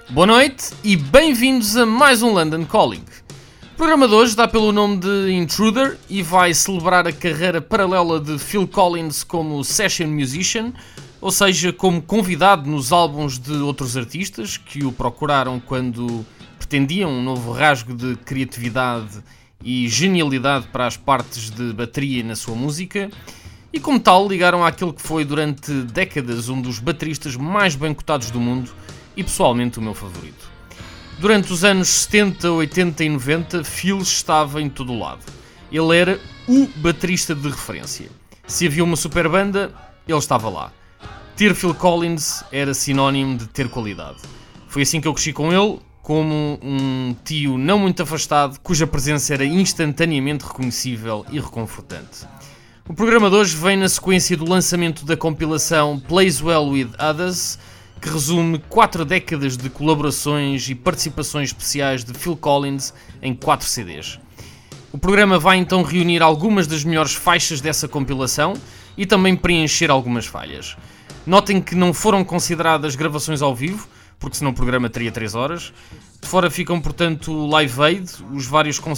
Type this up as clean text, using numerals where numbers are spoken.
Boa noite e bem-vindos a mais um London Calling. O programa de hoje dá pelo nome de Intruder e vai celebrar a carreira paralela de Phil Collins como session musician, ou seja, como convidado nos álbuns de outros artistas que o procuraram quando pretendiam um novo rasgo de criatividade e genialidade para as partes de bateria na sua música, e como tal ligaram àquele que foi durante décadas um dos bateristas mais bem cotados do mundo e pessoalmente o meu favorito. Durante os anos 70, 80 e 90, Phil estava em todo o lado. Ele era o baterista de referência. Se havia uma super banda, ele estava lá. Ter Phil Collins era sinónimo de ter qualidade. Foi assim que eu cresci com ele, como um tio não muito afastado, cuja presença era instantaneamente reconhecível e reconfortante. O programa de hoje vem na sequência do lançamento da compilação Plays Well With Others, que resume 4 décadas de colaborações e participações especiais de Phil Collins em 4 CDs. O programa vai então reunir algumas das melhores faixas dessa compilação e também preencher algumas falhas. Notem que não foram consideradas gravações ao vivo, porque senão o programa teria 3 horas. De fora ficam, portanto, o Live Aid, os vários concertos